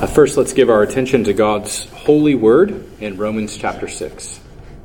First, let's give our attention to God's holy word in Romans chapter 6.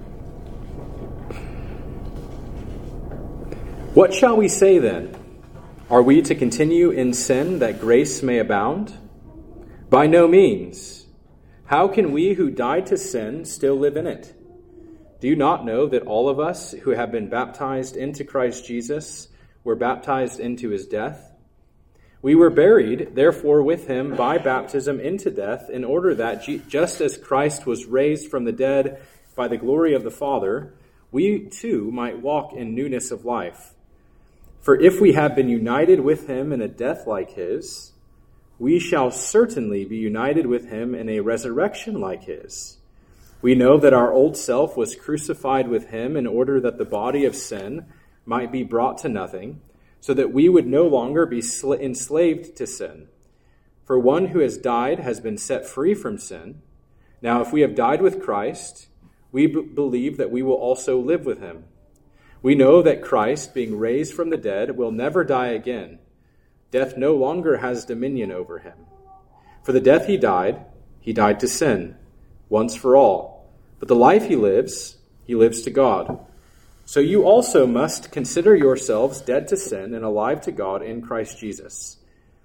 What shall we say then? Are we to continue in sin that grace may abound? By no means. How can we who died to sin still live in it? Do you not know that all of us who have been baptized into Christ Jesus were baptized into his death? We were buried, therefore, with him by baptism into death, in order that, just as Christ was raised from the dead by the glory of the Father, we too might walk in newness of life. For if we have been united with him in a death like his, we shall certainly be united with him in a resurrection like his. We know that our old self was crucified with him in order that the body of sin might be brought to nothing, so that we would no longer be enslaved to sin. For one who has died has been set free from sin. Now, if we have died with Christ, we believe that we will also live with him. We know that Christ, being raised from the dead, will never die again. Death no longer has dominion over him. For the death he died to sin, once for all. But the life he lives to God. So you also must consider yourselves dead to sin and alive to God in Christ Jesus.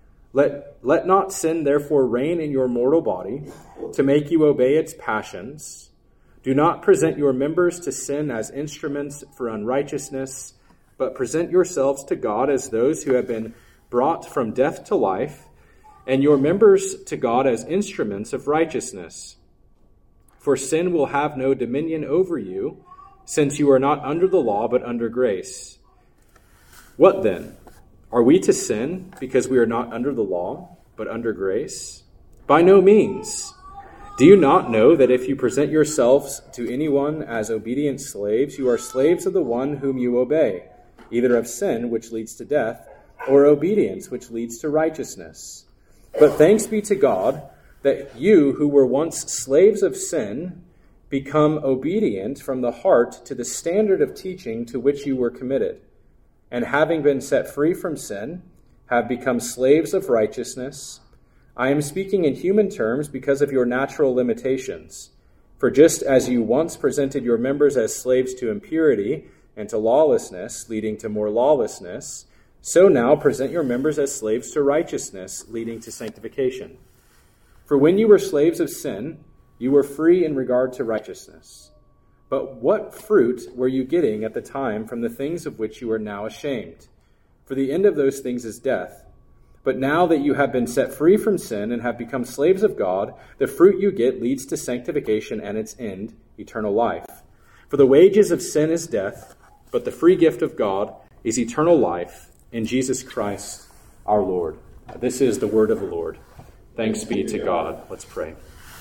Let not sin therefore reign in your mortal body to make you obey its passions. Do not present your members to sin as instruments for unrighteousness, but present yourselves to God as those who have been brought from death to life, and your members to God as instruments of righteousness. For sin will have no dominion over you, since you are not under the law, but under grace. What then? Are we to sin because we are not under the law, but under grace? By no means. Do you not know that if you present yourselves to anyone as obedient slaves, you are slaves of the one whom you obey, either of sin, which leads to death, or obedience, which leads to righteousness? But thanks be to God that you who were once slaves of sin become obedient from the heart to the standard of teaching to which you were committed, and having been set free from sin, have become slaves of righteousness. I am speaking in human terms because of your natural limitations. For just as you once presented your members as slaves to impurity and to lawlessness, leading to more lawlessness, so now present your members as slaves to righteousness, leading to sanctification. For when you were slaves of sin, you were free in regard to righteousness. But what fruit were you getting at the time from the things of which you are now ashamed? For the end of those things is death. But now that you have been set free from sin and have become slaves of God, the fruit you get leads to sanctification and its end, eternal life. For the wages of sin is death, but the free gift of God is eternal life in Jesus Christ our Lord. This is the word of the Lord. Thanks be to God. Let's pray.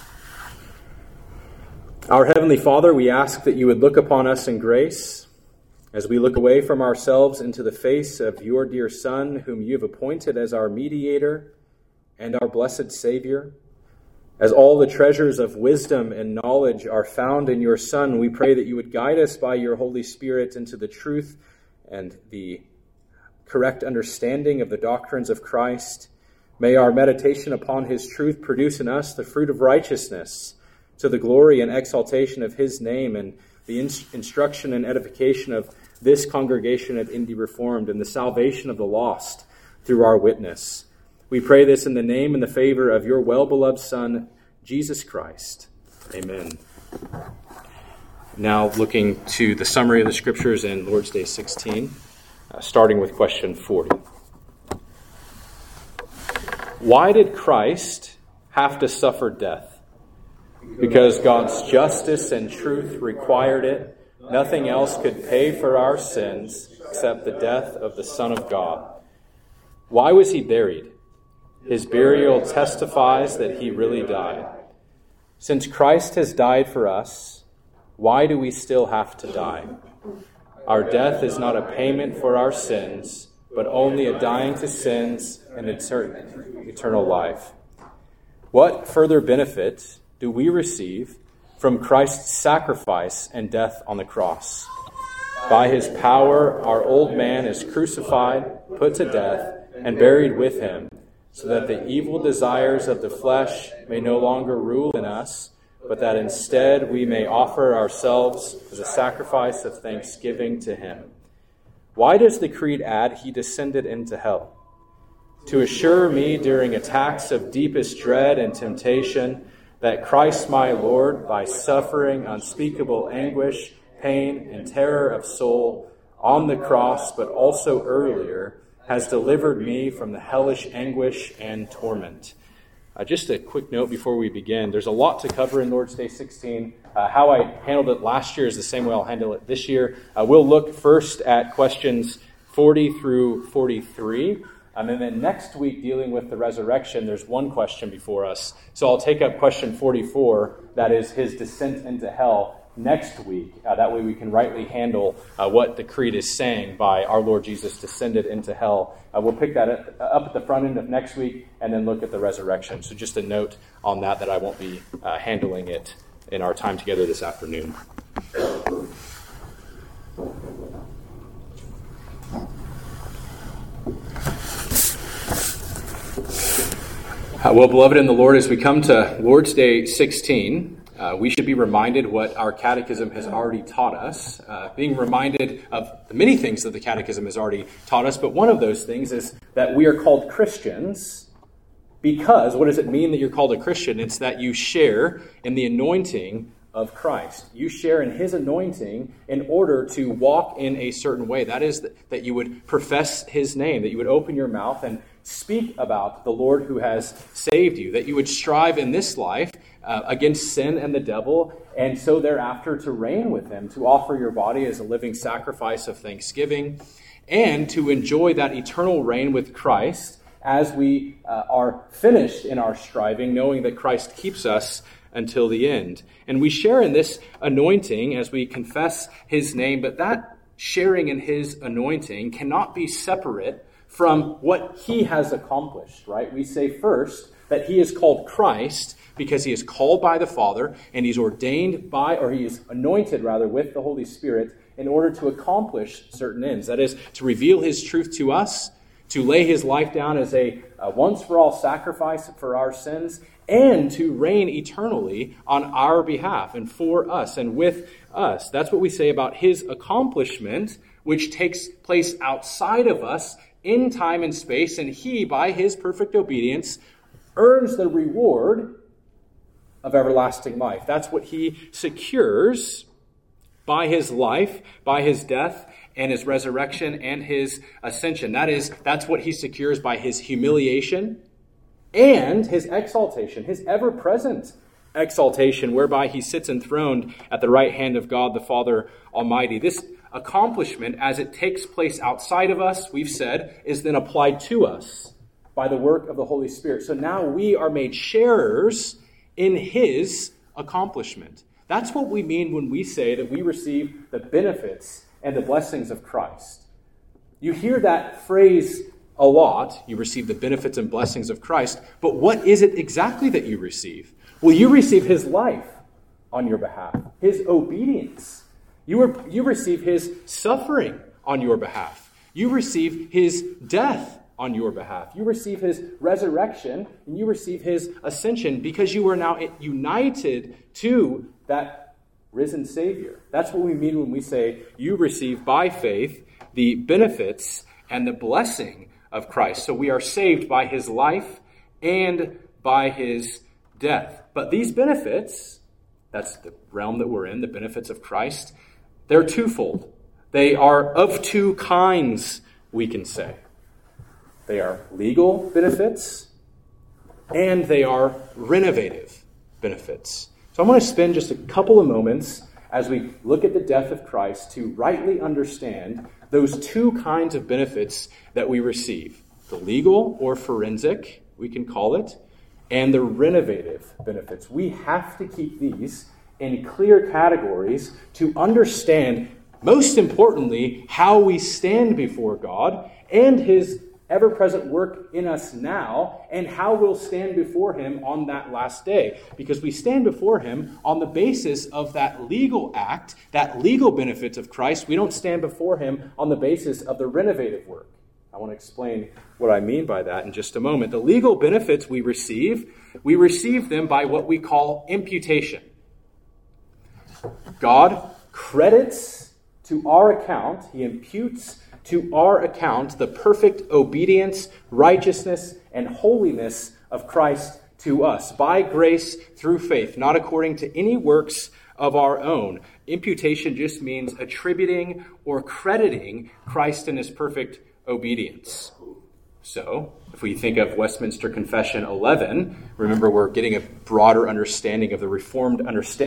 Our Heavenly Father, we ask that you would look upon us in grace as we look away from ourselves into the face of your dear Son, whom you have appointed as our mediator and our blessed Savior. As all the treasures of wisdom and knowledge are found in your Son, we pray that you would guide us by your Holy Spirit into the truth and the correct understanding of the doctrines of Christ. May our meditation upon his truth produce in us the fruit of righteousness, to the glory and exaltation of his name and the instruction and edification of this congregation at Indy Reformed and the salvation of the lost through our witness. We pray this in the name and the favor of your well-beloved Son, Jesus Christ. Amen. Now looking to the summary of the scriptures in Lord's Day 16, starting with question 40. Why did Christ have to suffer death? Because God's justice and truth required it. Nothing else could pay for our sins except the death of the Son of God. Why was he buried? His burial testifies that he really died. Since Christ has died for us, why do we still have to die? Our death is not a payment for our sins, but only a dying to sins and eternal life. What further benefit do we receive from Christ's sacrifice and death on the cross? By his power, our old man is crucified, put to death, and buried with him, so that the evil desires of the flesh may no longer rule in us, but that instead we may offer ourselves as a sacrifice of thanksgiving to him. Why does the creed add, he descended into hell? To assure me during attacks of deepest dread and temptation that Christ my Lord, by suffering unspeakable anguish, pain, and terror of soul on the cross, but also earlier, has delivered me from the hellish anguish and torment. Just a quick note before we begin. There's a lot to cover in Lord's Day 16. How I handled it last year is the same way I'll handle it this year. We'll look first at questions 40 through 43. And then next week, dealing with the resurrection, there's one question before us. So I'll take up question 44, that is his descent into hell, next week. That way we can rightly handle what the creed is saying by our Lord Jesus descended into hell. We'll pick that up at the front end of next week and then look at the resurrection. So just a note on that I won't be handling it in our time together this afternoon. Well, beloved in the Lord, as we come to Lord's Day 16, we should be reminded what our catechism has already taught us, being reminded of the many things that the catechism has already taught us, but one of those things is that we are called Christians because, what does it mean that you're called a Christian? It's that you share in the anointing of Christ. You share in his anointing in order to walk in a certain way. That is that you would profess his name, that you would open your mouth and speak about the Lord who has saved you, that you would strive in this life against sin and the devil, and so thereafter to reign with him, to offer your body as a living sacrifice of thanksgiving, and to enjoy that eternal reign with Christ as we are finished in our striving, knowing that Christ keeps us until the end. And we share in this anointing as we confess his name, but that sharing in his anointing cannot be separate from what he has accomplished, right? We say first that he is called Christ because he is called by the Father and he's ordained by, or he is anointed rather, with the Holy Spirit in order to accomplish certain ends. That is, to reveal his truth to us, to lay his life down as a once-for-all sacrifice for our sins, and to reign eternally on our behalf and for us and with us. That's what we say about his accomplishment, which takes place outside of us in time and space, and he, by his perfect obedience, earns the reward of everlasting life. That's what he secures by his life, by his death, and his resurrection, and his ascension. That's what he secures by his humiliation and his exaltation, his ever-present exaltation, whereby he sits enthroned at the right hand of God the Father Almighty. This accomplishment, as it takes place outside of us, we've said, is then applied to us by the work of the Holy Spirit. So now we are made sharers in his accomplishment. That's what we mean when we say that we receive the benefits and the blessings of Christ. You hear that phrase a lot, you receive the benefits and blessings of Christ, but what is it exactly that you receive? Well, you receive his life on your behalf, his obedience. You receive his suffering on your behalf. You receive his death on your behalf. You receive his resurrection, and you receive his ascension because you are now united to that risen Savior. That's what we mean when we say you receive by faith the benefits and the blessing of Christ. So we are saved by his life and by his death. But these benefits, that's the realm that we're in, the benefits of Christ, they're twofold. They are of two kinds, we can say. They are legal benefits and they are renovative benefits. So I'm going to spend just a couple of moments as we look at the death of Christ to rightly understand those two kinds of benefits that we receive. The legal or forensic, we can call it, and the renovative benefits. We have to keep these in clear categories to understand, most importantly, how we stand before God and his ever-present work in us now, and how we'll stand before him on that last day. Because we stand before him on the basis of that legal act, that legal benefits of Christ. We don't stand before him on the basis of the renovative work. I want to explain what I mean by that in just a moment. The legal benefits we receive them by what we call imputation. God credits to our account, he imputes to our account the perfect obedience, righteousness, and holiness of Christ to us by grace through faith, not according to any works of our own. Imputation just means attributing or crediting Christ in his perfect obedience. So, if we think of Westminster Confession 11, remember we're getting a broader understanding of the Reformed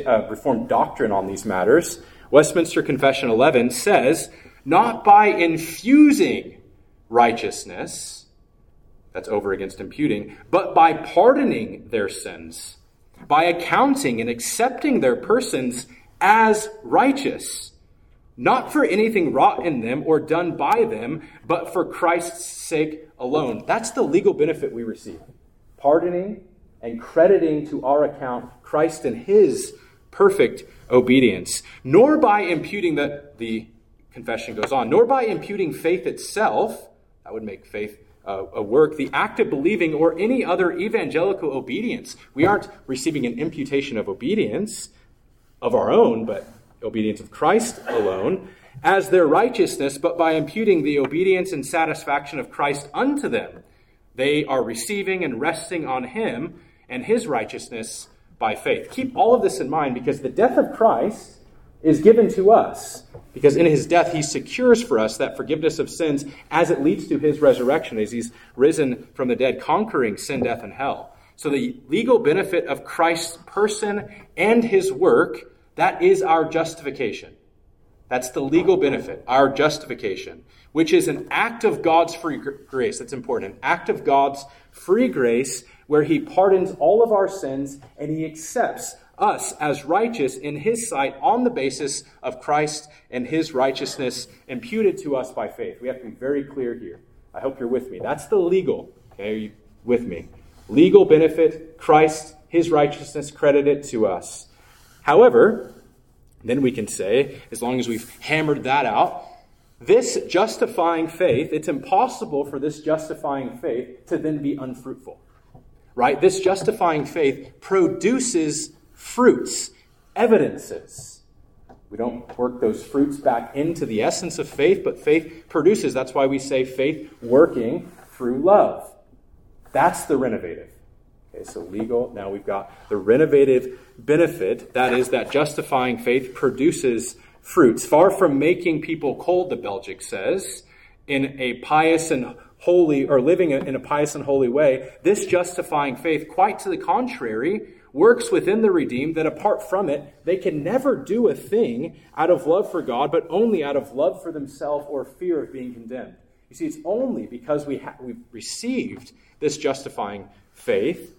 doctrine on these matters. Westminster Confession 11 says, not by infusing righteousness, that's over against imputing, but by pardoning their sins, by accounting and accepting their persons as righteous, not for anything wrought in them or done by them, but for Christ's sake alone. That's the legal benefit we receive. Pardoning and crediting to our account Christ and his perfect obedience. Nor by imputing, the confession goes on, nor by imputing faith itself, that would make faith a work, the act of believing, or any other evangelical obedience. We aren't receiving an imputation of obedience of our own, but obedience of Christ alone, as their righteousness, but by imputing the obedience and satisfaction of Christ unto them. They are receiving and resting on him and his righteousness by faith. Keep all of this in mind, because the death of Christ is given to us, because in his death he secures for us that forgiveness of sins as it leads to his resurrection, as he's risen from the dead, conquering sin, death, and hell. So the legal benefit of Christ's person and his work, that is our justification. That's the legal benefit, our justification, which is an act of God's free grace. That's important. An act of God's free grace where he pardons all of our sins and he accepts us as righteous in his sight on the basis of Christ and his righteousness imputed to us by faith. We have to be very clear here. I hope you're with me. That's the legal. Okay, are you with me? Legal benefit, Christ, his righteousness credited to us. However, then we can say, as long as we've hammered that out, this justifying faith, it's impossible for this justifying faith to then be unfruitful. Right? This justifying faith produces fruits, evidences. We don't work those fruits back into the essence of faith, but faith produces. That's why we say faith working through love. That's the renovative. Okay, so legal. Now we've got the renovative benefit. That is that justifying faith produces fruits. Far from making people cold, the Belgic says, in a pious and holy, or living in a pious and holy way, this justifying faith, quite to the contrary, works within the redeemed, that apart from it, they can never do a thing out of love for God, but only out of love for themselves or fear of being condemned. You see, it's only because we've received this justifying faith,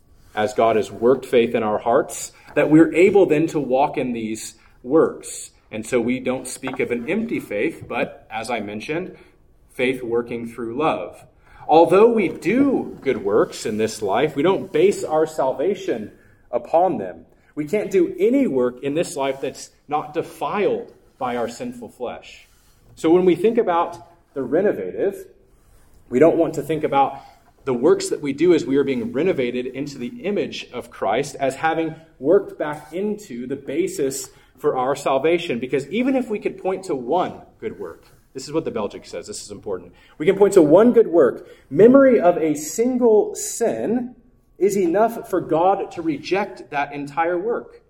as God has worked faith in our hearts, that we're able then to walk in these works. And so we don't speak of an empty faith, but, as I mentioned, faith working through love. Although we do good works in this life, we don't base our salvation upon them. We can't do any work in this life that's not defiled by our sinful flesh. So when we think about the renovative, we don't want to think about the works that we do as we are being renovated into the image of Christ as having worked back into the basis for our salvation. Because even if we could point to one good work, this is what the Belgic says, this is important. We can point to one good work. Memory of a single sin is enough for God to reject that entire work.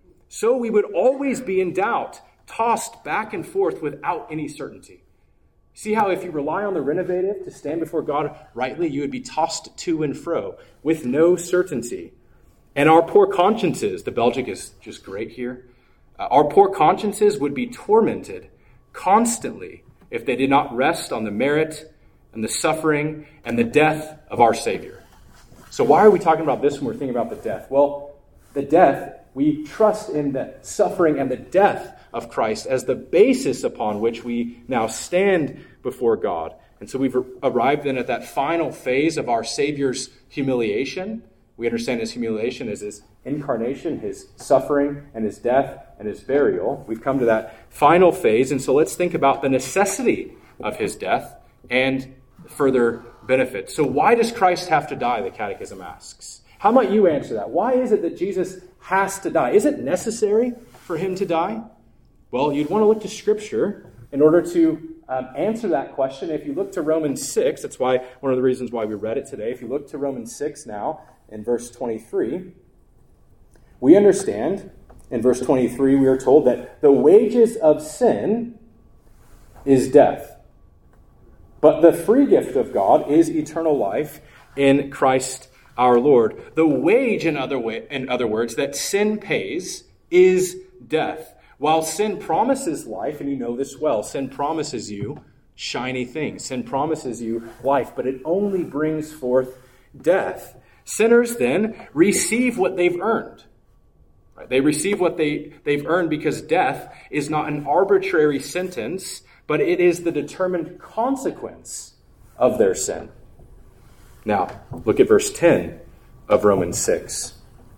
So we would always be in doubt, tossed back and forth without any certainty. See how if you rely on the renovative to stand before God rightly, you would be tossed to and fro with no certainty. And our poor consciences, the Belgic is just great here, our poor consciences would be tormented constantly if they did not rest on the merit and the suffering and the death of our Savior. So why are we talking about this when we're thinking about the death? Well, the death, we trust in the suffering and the death of Christ as the basis upon which we now stand before God. And so we've arrived then at that final phase of our Savior's humiliation. We understand his humiliation as his incarnation, his suffering, and his death, and his burial. We've come to that final phase, and so let's think about the necessity of his death and further benefits. So why does Christ have to die, the Catechism asks? How might you answer that? Why is it that Jesus has to die? Is it necessary for him to die? Well, you'd want to look to Scripture in order to answer that question. If you look to Romans 6, that's why one of the reasons why we read it today. If you look to Romans 6 now, in verse 23, we understand, in verse 23, we are told that the wages of sin is death. But the free gift of God is eternal life in Christ our Lord. The wage, in other words, that sin pays is death. While sin promises life, and you know this well, sin promises you shiny things. Sin promises you life, but it only brings forth death. Sinners then receive what they've earned. Right? They receive what they've earned because death is not an arbitrary sentence, but it is the determined consequence of their sin. Now, look at verse 10 of Romans 6.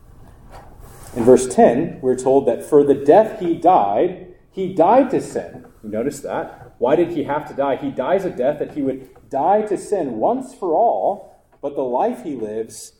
In verse 10, we're told that for the death he died to sin. You notice that? Why did he have to die? He dies a death that he would die to sin once for all, but the life he lives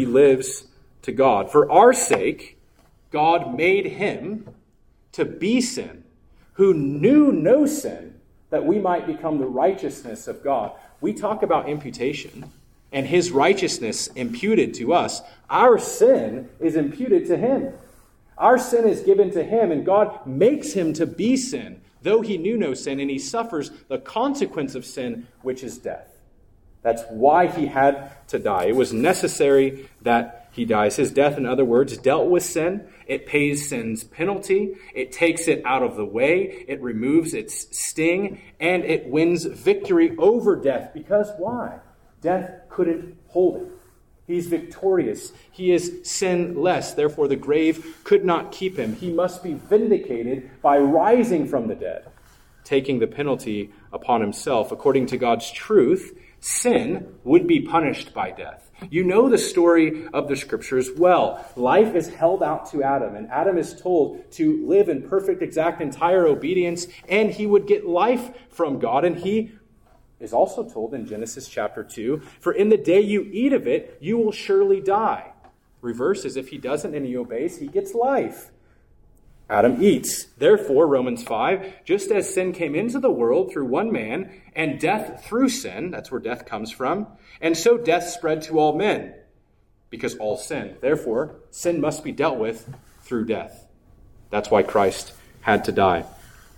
to God. For our sake, God made him to be sin, who knew no sin, that we might become the righteousness of God. We talk about imputation, and his righteousness imputed to us. Our sin is imputed to him. Our sin is given to him, and God makes him to be sin, though he knew no sin, and he suffers the consequence of sin, which is death. That's why he had to die. It was necessary that he dies. His death, in other words, dealt with sin. It pays sin's penalty. It takes it out of the way. It removes its sting, and it wins victory over death. Because why? Death couldn't hold him. He's victorious. He is sinless. Therefore, the grave could not keep him. He must be vindicated by rising from the dead, taking the penalty upon himself. According to God's truth, sin would be punished by death. You know the story of the Scriptures well. Life is held out to Adam, and Adam is told to live in perfect, exact, entire obedience, and he would get life from God, and he is also told in Genesis chapter 2, for in the day you eat of it, you will surely die. Reverse is if he doesn't and he obeys, he gets life. Adam eats. Therefore, Romans 5, just as sin came into the world through one man, and death through sin, that's where death comes from, and so death spread to all men, because all sinned. Therefore, sin must be dealt with through death. That's why Christ had to die.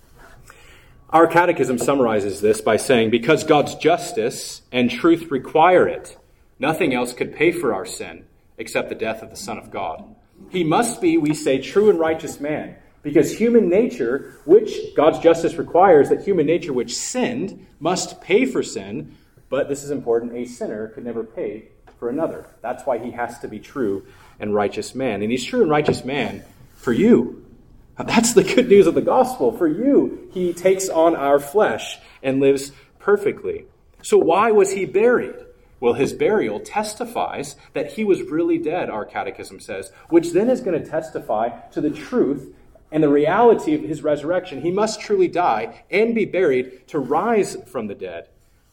Our catechism summarizes this by saying, because God's justice and truth require it, nothing else could pay for our sin except the death of the Son of God. He must be, we say, true and righteous man, because human nature, which God's justice requires, that human nature which sinned must pay for sin, but this is important, a sinner could never pay for another. That's why he has to be true and righteous man. And he's true and righteous man for you. That's the good news of the gospel. For you, he takes on our flesh and lives perfectly. So why was he buried? Well, his burial testifies that he was really dead, our catechism says, which then is going to testify to the truth and the reality of his resurrection. He must truly die and be buried to rise from the dead.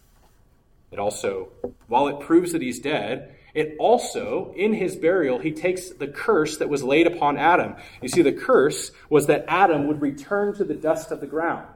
It also, while it proves that he's dead, it also, in his burial, he takes the curse that was laid upon Adam. You see, the curse was that Adam would return to the dust of the ground.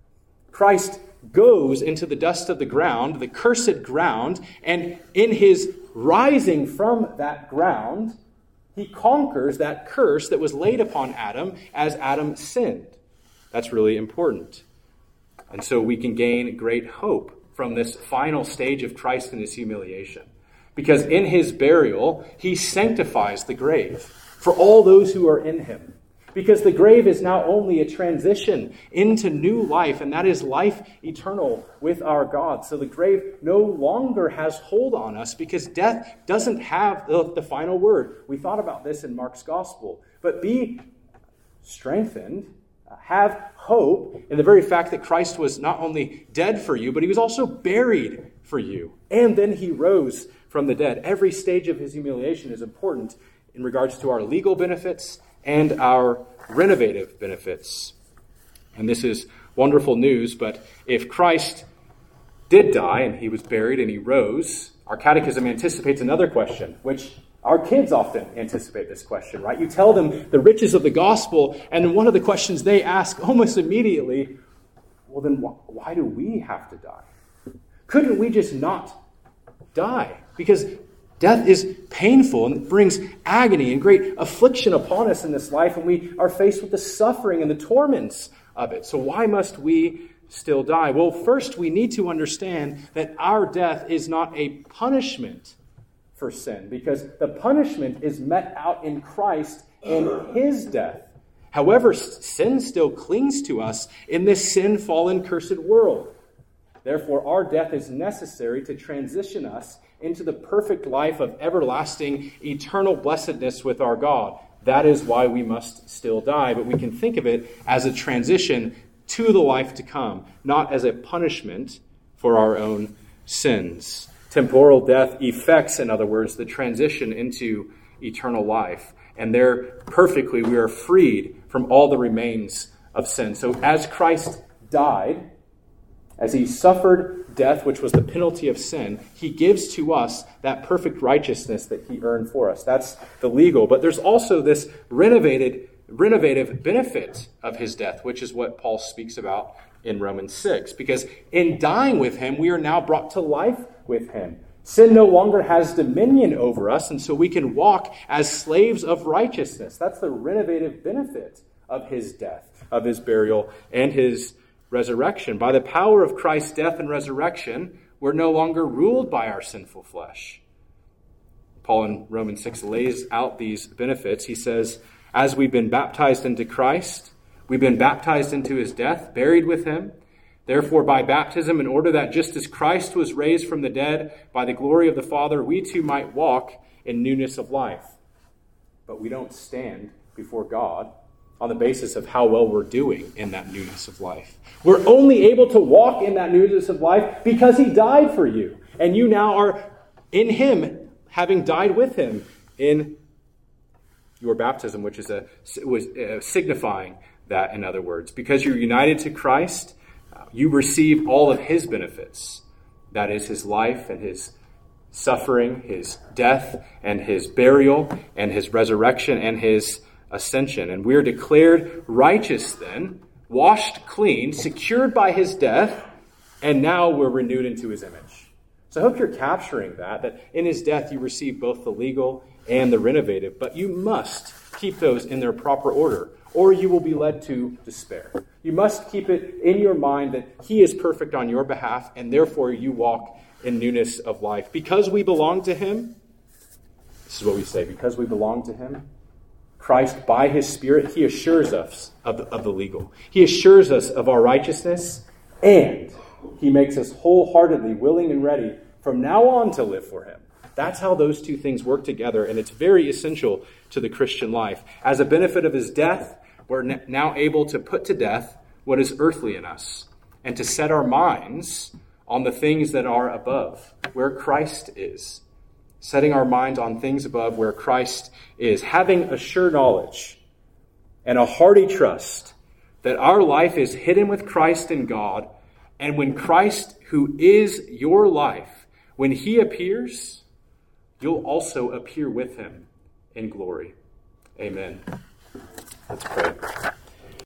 Christ goes into the dust of the ground, the cursed ground, and in his rising from that ground, he conquers that curse that was laid upon Adam as Adam sinned. That's really important. And so we can gain great hope from this final stage of Christ in his humiliation. Because in his burial, he sanctifies the grave for all those who are in him. Because the grave is now only a transition into new life, and that is life eternal with our God. So the grave no longer has hold on us because death doesn't have the final word. We thought about this in Mark's gospel. But be strengthened, have hope in the very fact that Christ was not only dead for you, but he was also buried for you. And then he rose from the dead. Every stage of his humiliation is important in regards to our legal benefits and our renovative benefits. And this is wonderful news, but if Christ did die, and he was buried, and he rose, our catechism anticipates another question, which our kids often anticipate this question, right? You tell them the riches of the gospel, and one of the questions they ask almost immediately, well, then why do we have to die? Couldn't we just not die? Because death is painful and brings agony and great affliction upon us in this life, and we are faced with the suffering and the torments of it. So why must we still die? Well, first we need to understand that our death is not a punishment for sin, because the punishment is met out in Christ in his death. However, sin still clings to us in this sin-fallen, cursed world. Therefore, our death is necessary to transition us into the perfect life of everlasting, eternal blessedness with our God. That is why we must still die, but we can think of it as a transition to the life to come, not as a punishment for our own sins. Temporal death effects, in other words, the transition into eternal life. And there, perfectly, we are freed from all the remains of sin. So as Christ died, as he suffered death, which was the penalty of sin, he gives to us that perfect righteousness that he earned for us. That's the legal. But there's also this renovative benefit of his death, which is what Paul speaks about in Romans 6. Because in dying with him, we are now brought to life with him. Sin no longer has dominion over us, and so we can walk as slaves of righteousness. That's the renovative benefit of his death, of his burial, and his resurrection. By the power of Christ's death and resurrection, we're no longer ruled by our sinful flesh. Paul in Romans 6 lays out these benefits. He says, as we've been baptized into Christ, we've been baptized into his death, buried with him. Therefore, by baptism, in order that just as Christ was raised from the dead by the glory of the Father, we too might walk in newness of life. But we don't stand before God on the basis of how well we're doing in that newness of life. We're only able to walk in that newness of life because he died for you. And you now are in him, having died with him in your baptism, which is signifying that, in other words. Because you're united to Christ, you receive all of his benefits. That is his life and his suffering, his death and his burial and his resurrection and his ascension. And we are declared righteous then, washed clean, secured by his death, and now we're renewed into his image. So I hope you're capturing that in his death you receive both the legal and the renovative, but you must keep those in their proper order, or you will be led to despair. You must keep it in your mind that he is perfect on your behalf, and therefore you walk in newness of life. Because we belong to him, this is what we say, because we belong to him, Christ, by his Spirit, he assures us of the legal. He assures us of our righteousness, and he makes us wholeheartedly willing and ready from now on to live for him. That's how those two things work together, and it's very essential to the Christian life. As a benefit of his death, we're now able to put to death what is earthly in us and to set our minds on the things that are above, where Christ is. Setting our minds on things above where Christ is. Having a sure knowledge and a hearty trust that our life is hidden with Christ in God, and when Christ, who is your life, when he appears, you'll also appear with him in glory. Amen. Let's pray.